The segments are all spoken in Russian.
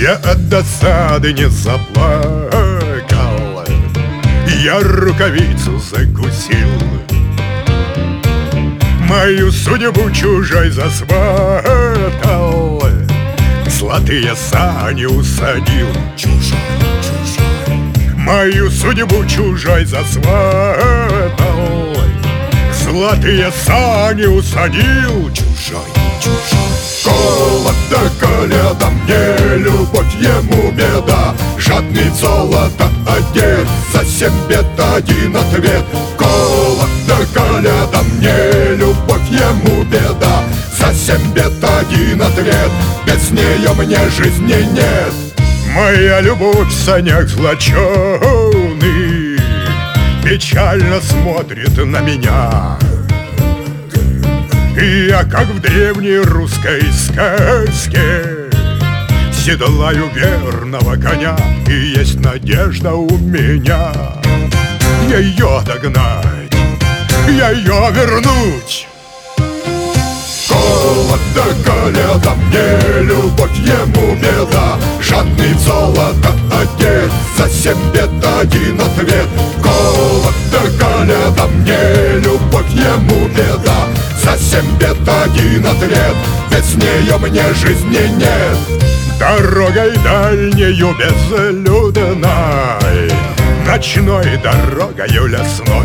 Я от досады не заплакал, я рукавицу закусил, мою судьбу чужой засватал, золотые сани усадил. Чужой, чужой. Мою судьбу чужой засватал, золотые сани усадил. Чужой, чужой. Голод да коляда, мне любовь, ему беда. Жадный в золото одет, за 7 бед один ответ. Голод да коляда, мне любовь, ему беда. За 7 бед один ответ, без нее мне жизни нет. Моя любовь в санях злоченый печально смотрит на меня. И я, как в древней русской сказке, седлаю верного коня, и есть надежда у меня ее догнать, ее вернуть. Голод да коляда, мне любовь, ему беда. Жадный в золото одет, за 7 бед один ответ. Голод да коляда, мне любовь, ему беда. За 7 бед один ответ, без нее мне жизни нет. Дорогой дальнею безлюдной, ночной дорогою лесной,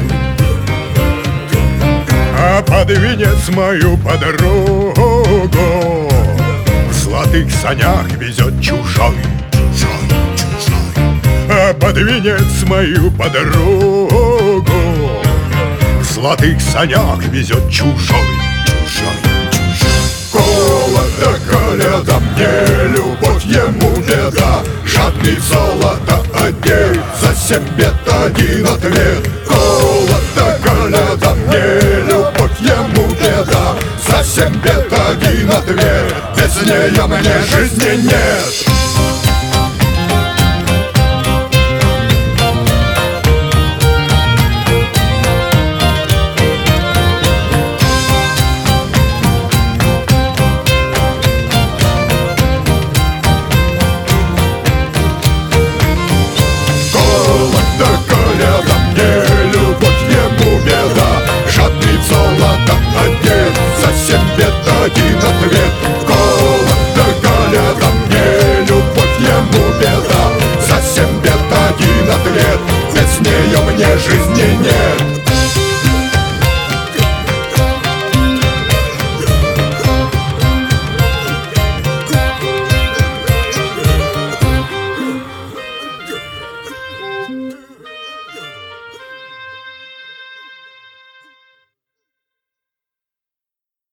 а под венец мою подругу в золотых санях везет чужой. Чужой, чужой. А под венец мою подругу в золотых санях везет чужой. Чужой, чужой. Голод да коляда, мне любовь, ему беда. Жадный в золото одет, за 7 бед один ответ. Голод да коляда, мне любовь, ему беда. За 7 бед один ответ, без нее мне жизни нет. Один ответ. Голод да коляда, мне любовь, ему беда. За 7 бед один ответ, без нее мне жизнь